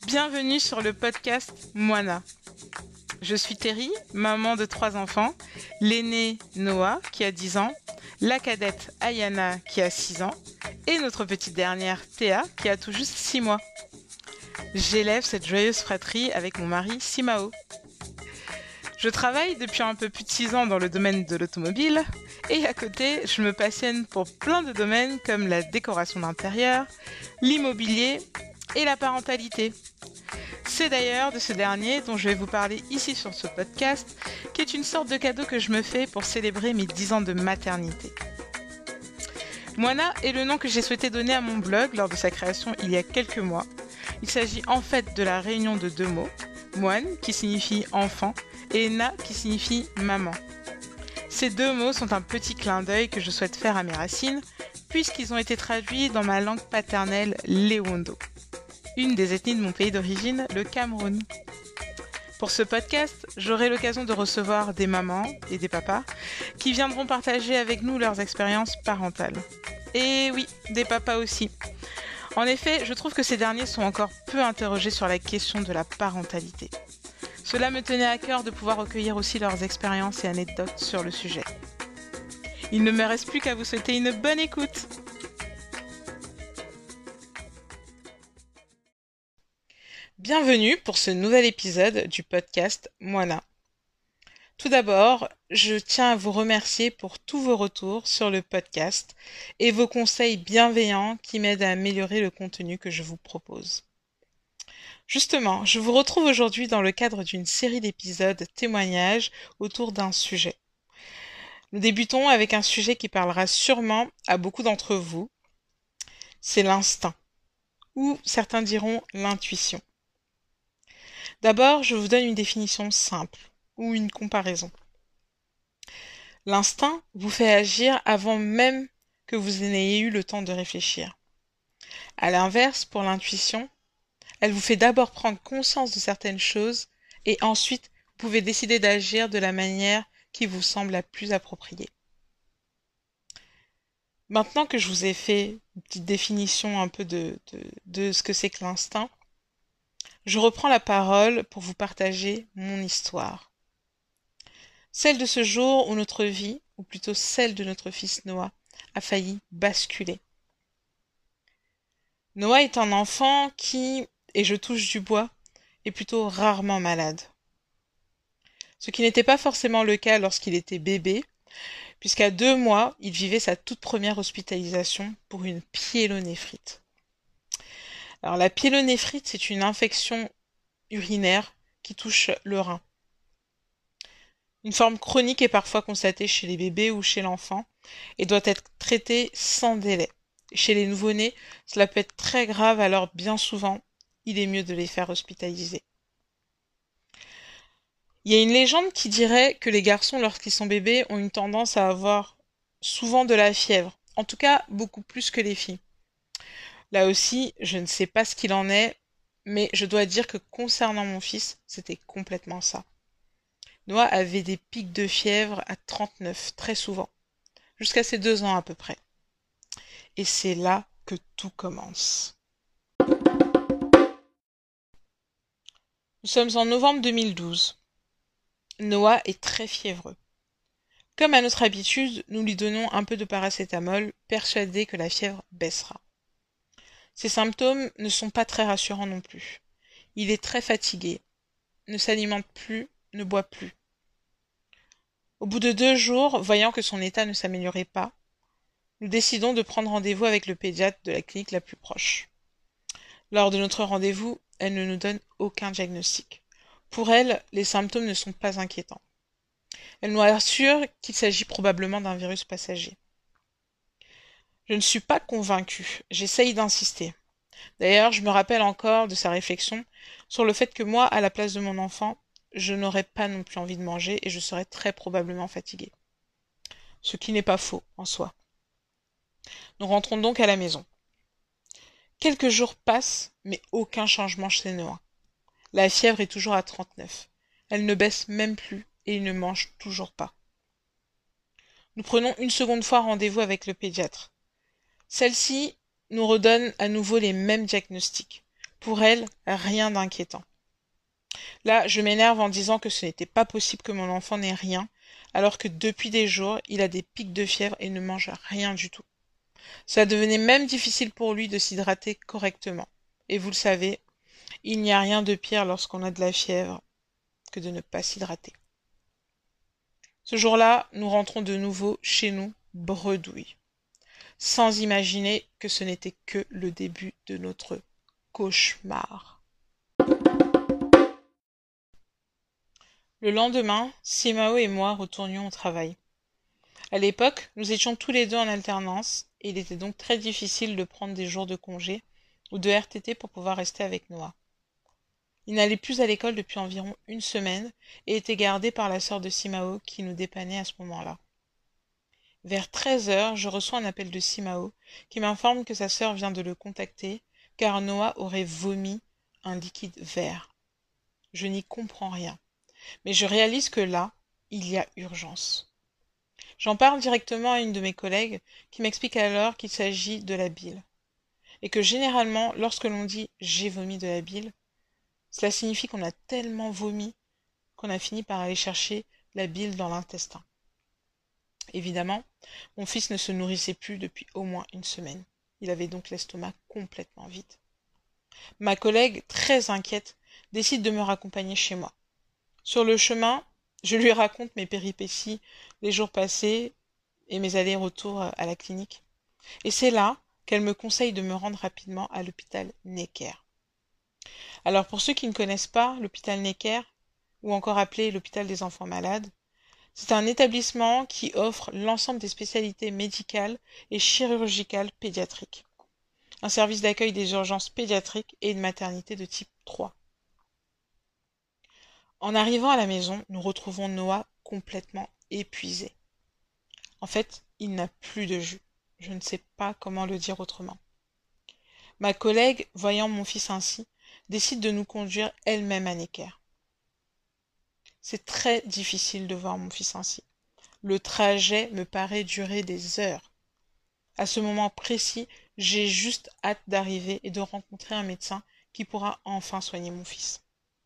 Bienvenue sur le podcast Moana. Je suis Terry, maman de 3 enfants, l'aîné Noah qui a 10 ans, la cadette Ayana qui a 6 ans et notre petite dernière Théa qui a tout juste 6 mois. J'élève cette joyeuse fratrie avec mon mari Simao. Je travaille depuis un peu plus de 6 ans dans le domaine de l'automobile et à côté, je me passionne pour plein de domaines comme la décoration d'intérieur, l'immobilier et la parentalité. C'est d'ailleurs de ce dernier dont je vais vous parler ici sur ce podcast, qui est une sorte de cadeau que je me fais pour célébrer mes 10 ans de maternité. Moana est le nom que j'ai souhaité donner à mon blog lors de sa création il y a quelques mois. Il s'agit en fait de la réunion de 2 mots, moine qui signifie enfant et na qui signifie maman. Ces 2 mots sont un petit clin d'œil que je souhaite faire à mes racines, puisqu'ils ont été traduits dans ma langue paternelle Léwondo, une des ethnies de mon pays d'origine, le Cameroun. Pour ce podcast, j'aurai l'occasion de recevoir des mamans et des papas qui viendront partager avec nous leurs expériences parentales. Et oui, des papas aussi. En effet, je trouve que ces derniers sont encore peu interrogés sur la question de la parentalité. Cela me tenait à cœur de pouvoir recueillir aussi leurs expériences et anecdotes sur le sujet. Il ne me reste plus qu'à vous souhaiter une bonne écoute. Bienvenue pour ce nouvel épisode du podcast Moana. Tout d'abord, je tiens à vous remercier pour tous vos retours sur le podcast et vos conseils bienveillants qui m'aident à améliorer le contenu que je vous propose. Justement, je vous retrouve aujourd'hui dans le cadre d'une série d'épisodes témoignages autour d'un sujet. Nous débutons avec un sujet qui parlera sûrement à beaucoup d'entre vous. C'est l'instinct, ou certains diront l'intuition. D'abord, je vous donne une définition simple, ou une comparaison. L'instinct vous fait agir avant même que vous n'ayez eu le temps de réfléchir. À l'inverse, pour l'intuition, elle vous fait d'abord prendre conscience de certaines choses et ensuite vous pouvez décider d'agir de la manière qui vous semble la plus appropriée. Maintenant que je vous ai fait une petite définition un peu de ce que c'est que l'instinct, je reprends la parole pour vous partager mon histoire. Celle de ce jour où notre vie, ou plutôt celle de notre fils Noah, a failli basculer. Noah est un enfant qui, et je touche du bois, est plutôt rarement malade. Ce qui n'était pas forcément le cas lorsqu'il était bébé, puisqu'à 2 mois, il vivait sa toute première hospitalisation pour une pyélonéphrite. Alors la pyélonéphrite, c'est une infection urinaire qui touche le rein. Une forme chronique est parfois constatée chez les bébés ou chez l'enfant et doit être traitée sans délai. Chez les nouveau-nés, cela peut être très grave, alors bien souvent, il est mieux de les faire hospitaliser. Il y a une légende qui dirait que les garçons, lorsqu'ils sont bébés, ont une tendance à avoir souvent de la fièvre, en tout cas beaucoup plus que les filles. Là aussi, je ne sais pas ce qu'il en est, mais je dois dire que concernant mon fils, c'était complètement ça. Noah avait des pics de fièvre à 39, très souvent, jusqu'à ses 2 ans à peu près. Et c'est là que tout commence. Nous sommes en novembre 2012. Noah est très fiévreux. Comme à notre habitude, nous lui donnons un peu de paracétamol, persuadés que la fièvre baissera. Ses symptômes ne sont pas très rassurants non plus. Il est très fatigué, ne s'alimente plus, ne boit plus. Au bout de 2 jours, voyant que son état ne s'améliorait pas, nous décidons de prendre rendez-vous avec le pédiatre de la clinique la plus proche. Lors de notre rendez-vous, elle ne nous donne aucun diagnostic. Pour elle, les symptômes ne sont pas inquiétants. Elle nous assure qu'il s'agit probablement d'un virus passager. Je ne suis pas convaincue, j'essaye d'insister. D'ailleurs, je me rappelle encore de sa réflexion sur le fait que moi, à la place de mon enfant, je n'aurais pas non plus envie de manger et je serais très probablement fatiguée. Ce qui n'est pas faux en soi. Nous rentrons donc à la maison. Quelques jours passent, mais aucun changement chez Noah. La fièvre est toujours à 39. Elle ne baisse même plus et il ne mange toujours pas. Nous prenons une seconde fois rendez-vous avec le pédiatre. Celle-ci nous redonne à nouveau les mêmes diagnostics. Pour elle, rien d'inquiétant. Là, je m'énerve en disant que ce n'était pas possible que mon enfant n'ait rien, alors que depuis des jours, il a des pics de fièvre et ne mange rien du tout. Cela devenait même difficile pour lui de s'hydrater correctement. Et vous le savez, il n'y a rien de pire lorsqu'on a de la fièvre que de ne pas s'hydrater. Ce jour-là, nous rentrons de nouveau chez nous, bredouilles, sans imaginer que ce n'était que le début de notre cauchemar. Le lendemain, Simao et moi retournions au travail. À l'époque, nous étions tous les deux en alternance, et il était donc très difficile de prendre des jours de congé ou de RTT pour pouvoir rester avec Noah. Il n'allait plus à l'école depuis environ une semaine et était gardé par la sœur de Simao qui nous dépannait à ce moment-là. Vers 13 heures, je reçois un appel de Simao qui m'informe que sa sœur vient de le contacter car Noah aurait vomi un liquide vert. Je n'y comprends rien, mais je réalise que là, il y a urgence. J'en parle directement à une de mes collègues qui m'explique alors qu'il s'agit de la bile et que généralement, lorsque l'on dit « j'ai vomi de la bile », cela signifie qu'on a tellement vomi qu'on a fini par aller chercher la bile dans l'intestin. Évidemment, mon fils ne se nourrissait plus depuis au moins une semaine. Il avait donc l'estomac complètement vide. Ma collègue, très inquiète, décide de me raccompagner chez moi. Sur le chemin, je lui raconte mes péripéties, les jours passés et mes allers-retours à la clinique. Et c'est là qu'elle me conseille de me rendre rapidement à l'hôpital Necker. Alors pour ceux qui ne connaissent pas l'hôpital Necker, ou encore appelé l'hôpital des enfants malades, c'est un établissement qui offre l'ensemble des spécialités médicales et chirurgicales pédiatriques, un service d'accueil des urgences pédiatriques et une maternité de type 3. En arrivant à la maison, nous retrouvons Noah complètement épuisé. En fait, il n'a plus de jus. Je ne sais pas comment le dire autrement. Ma collègue, voyant mon fils ainsi, décide de nous conduire elle-même à Necker. C'est très difficile de voir mon fils ainsi. Le trajet me paraît durer des heures. À ce moment précis, j'ai juste hâte d'arriver et de rencontrer un médecin qui pourra enfin soigner mon fils.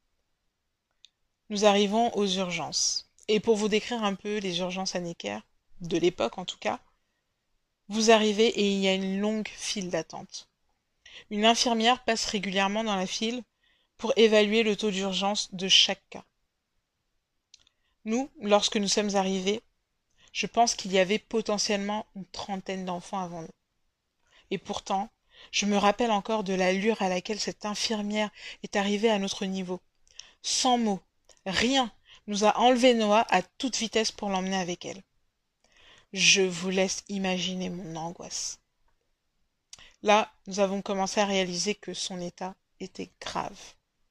Nous arrivons aux urgences. Et pour vous décrire un peu les urgences à Necker, de l'époque en tout cas, vous arrivez et il y a une longue file d'attente. Une infirmière passe régulièrement dans la file pour évaluer le taux d'urgence de chaque cas. Nous, lorsque nous sommes arrivés, je pense qu'il y avait potentiellement une trentaine d'enfants avant nous. Et pourtant, je me rappelle encore de l'allure à laquelle cette infirmière est arrivée à notre niveau. Sans mots, rien, nous a enlevé Noah à toute vitesse pour l'emmener avec elle. Je vous laisse imaginer mon angoisse. Là, nous avons commencé à réaliser que son état était grave.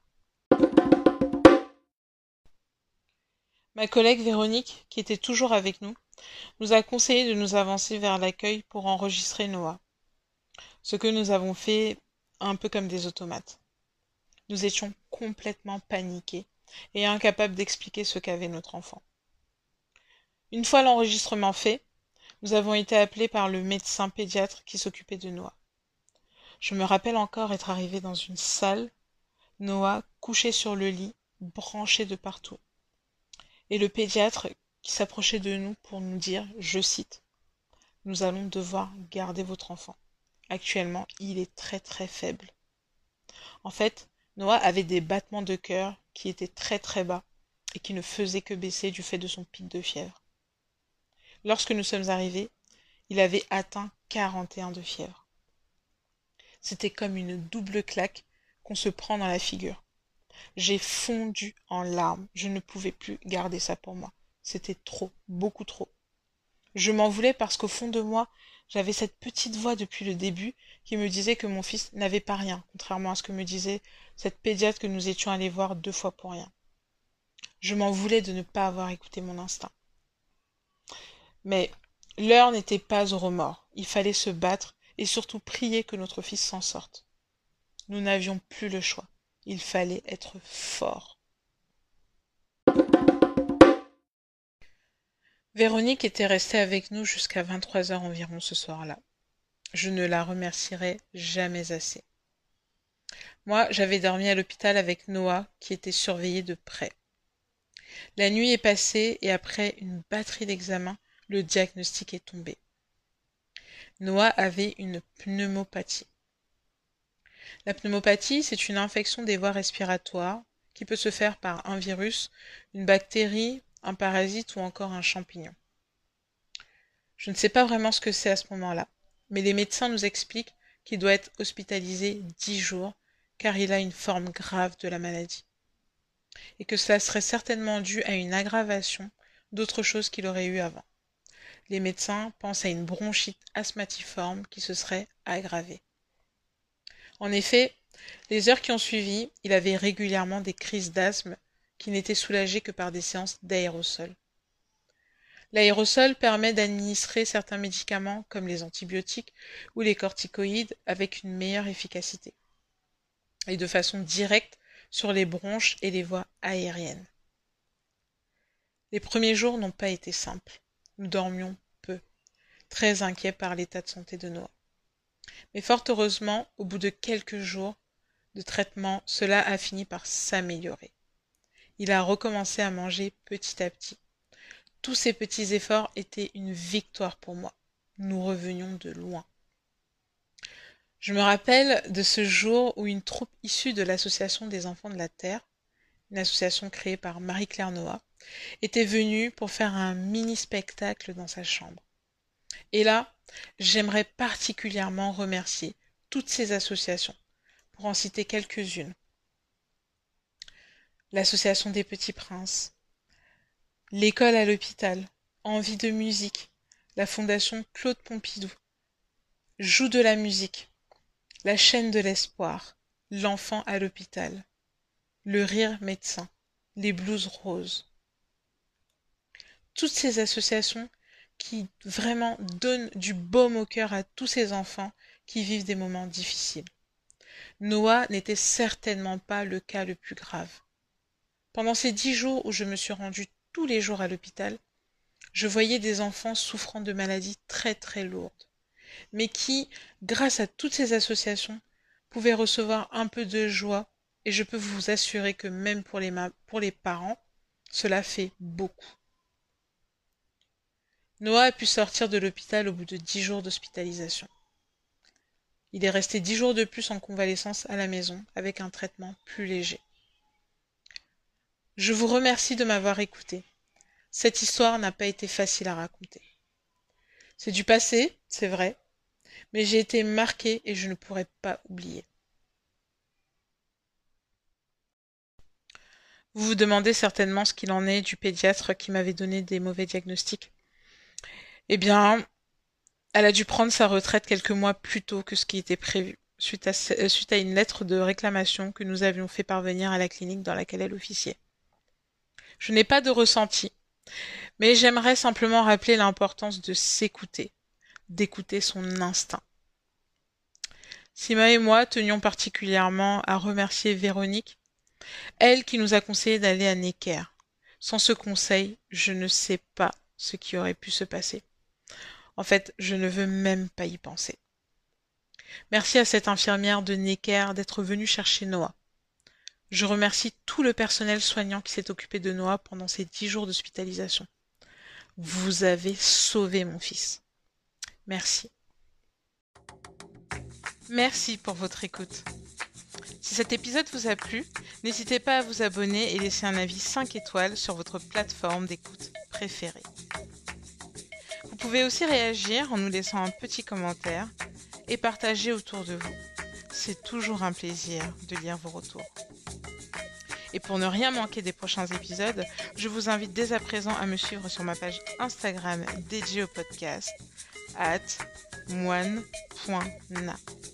Ma collègue Véronique, qui était toujours avec nous, nous a conseillé de nous avancer vers l'accueil pour enregistrer Noah. Ce que nous avons fait un peu comme des automates. Nous étions complètement paniqués et incapables d'expliquer ce qu'avait notre enfant. Une fois l'enregistrement fait, nous avons été appelés par le médecin pédiatre qui s'occupait de Noah. Je me rappelle encore être arrivé dans une salle, Noah couché sur le lit, branché de partout. Et le pédiatre qui s'approchait de nous pour nous dire, je cite, « Nous allons devoir garder votre enfant. Actuellement, il est très très faible. » En fait, Noah avait des battements de cœur qui étaient très très bas et qui ne faisaient que baisser du fait de son pic de fièvre. Lorsque nous sommes arrivés, il avait atteint 41 de fièvre. C'était comme une double claque qu'on se prend dans la figure. J'ai fondu en larmes. Je ne pouvais plus garder ça pour moi. C'était trop, beaucoup trop. Je m'en voulais parce qu'au fond de moi, j'avais cette petite voix depuis le début qui me disait que mon fils n'avait pas rien, contrairement à ce que me disait cette pédiatre que nous étions allés voir 2 fois pour rien. Je m'en voulais de ne pas avoir écouté mon instinct. Mais l'heure n'était pas au remords. Il fallait se battre et surtout prier que notre fils s'en sorte. Nous n'avions plus le choix. Il fallait être fort. Véronique était restée avec nous jusqu'à 23 heures environ ce soir-là. Je ne la remercierai jamais assez. Moi, j'avais dormi à l'hôpital avec Noah, qui était surveillé de près. La nuit est passée et après une batterie d'examens, le diagnostic est tombé. Noah avait une pneumopathie. La pneumopathie, c'est une infection des voies respiratoires qui peut se faire par un virus, une bactérie, un parasite ou encore un champignon. Je ne sais pas vraiment ce que c'est à ce moment-là, mais les médecins nous expliquent qu'il doit être hospitalisé 10 jours car il a une forme grave de la maladie et que cela serait certainement dû à une aggravation d'autre chose qu'il aurait eu avant. Les médecins pensent à une bronchite asthmatiforme qui se serait aggravée. En effet, les heures qui ont suivi, il avait régulièrement des crises d'asthme qui n'étaient soulagées que par des séances d'aérosol. L'aérosol permet d'administrer certains médicaments comme les antibiotiques ou les corticoïdes avec une meilleure efficacité et de façon directe sur les bronches et les voies aériennes. Les premiers jours n'ont pas été simples. Nous dormions peu, très inquiets par l'état de santé de Noah. Mais fort heureusement, au bout de quelques jours de traitement, cela a fini par s'améliorer. Il a recommencé à manger petit à petit. Tous ces petits efforts étaient une victoire pour moi. Nous revenions de loin. Je me rappelle de ce jour où une troupe issue de l'Association des enfants de la Terre, une association créée par Marie-Claire Noah, était venue pour faire un mini-spectacle dans sa chambre. Et là, j'aimerais particulièrement remercier toutes ces associations, pour en citer quelques-unes. L'Association des Petits Princes, l'École à l'hôpital, Envie de musique, la Fondation Claude Pompidou, Joue de la musique, la chaîne de l'espoir, l'enfant à l'hôpital, le rire médecin, les blouses roses. Toutes ces associations qui vraiment donnent du baume au cœur à tous ces enfants qui vivent des moments difficiles. Noah n'était certainement pas le cas le plus grave. Pendant ces 10 jours où je me suis rendue tous les jours à l'hôpital, je voyais des enfants souffrant de maladies très très lourdes, mais qui, grâce à toutes ces associations, pouvaient recevoir un peu de joie, et je peux vous assurer que même pour les parents, cela fait beaucoup. Noah a pu sortir de l'hôpital au bout de 10 jours d'hospitalisation. Il est resté 10 jours de plus en convalescence à la maison avec un traitement plus léger. Je vous remercie de m'avoir écouté. Cette histoire n'a pas été facile à raconter. C'est du passé, c'est vrai, mais j'ai été marquée et je ne pourrai pas oublier. Vous vous demandez certainement ce qu'il en est du pédiatre qui m'avait donné des mauvais diagnostics. Eh bien, elle a dû prendre sa retraite quelques mois plus tôt que ce qui était prévu, suite à une lettre de réclamation que nous avions fait parvenir à la clinique dans laquelle elle officiait. Je n'ai pas de ressenti, mais j'aimerais simplement rappeler l'importance de s'écouter, d'écouter son instinct. Sima et moi tenions particulièrement à remercier Véronique, elle qui nous a conseillé d'aller à Necker. Sans ce conseil, je ne sais pas ce qui aurait pu se passer. En fait, je ne veux même pas y penser. Merci à cette infirmière de Necker d'être venue chercher Noah. Je remercie tout le personnel soignant qui s'est occupé de Noah pendant ces 10 jours d'hospitalisation. Vous avez sauvé mon fils. Merci. Merci pour votre écoute. Si cet épisode vous a plu, n'hésitez pas à vous abonner et laisser un avis 5 étoiles sur votre plateforme d'écoute préférée. Vous pouvez aussi réagir en nous laissant un petit commentaire et partager autour de vous. C'est toujours un plaisir de lire vos retours. Et pour ne rien manquer des prochains épisodes, je vous invite dès à présent à me suivre sur ma page Instagram dédiée au podcast @moine.na.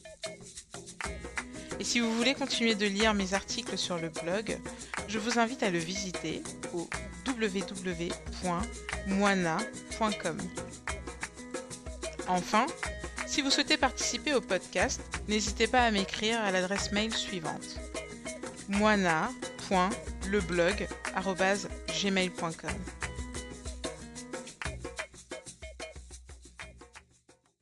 Et si vous voulez continuer de lire mes articles sur le blog, je vous invite à le visiter au www.moina.com. Enfin, si vous souhaitez participer au podcast, n'hésitez pas à m'écrire à l'adresse mail suivante: moina.leblog@gmail.com.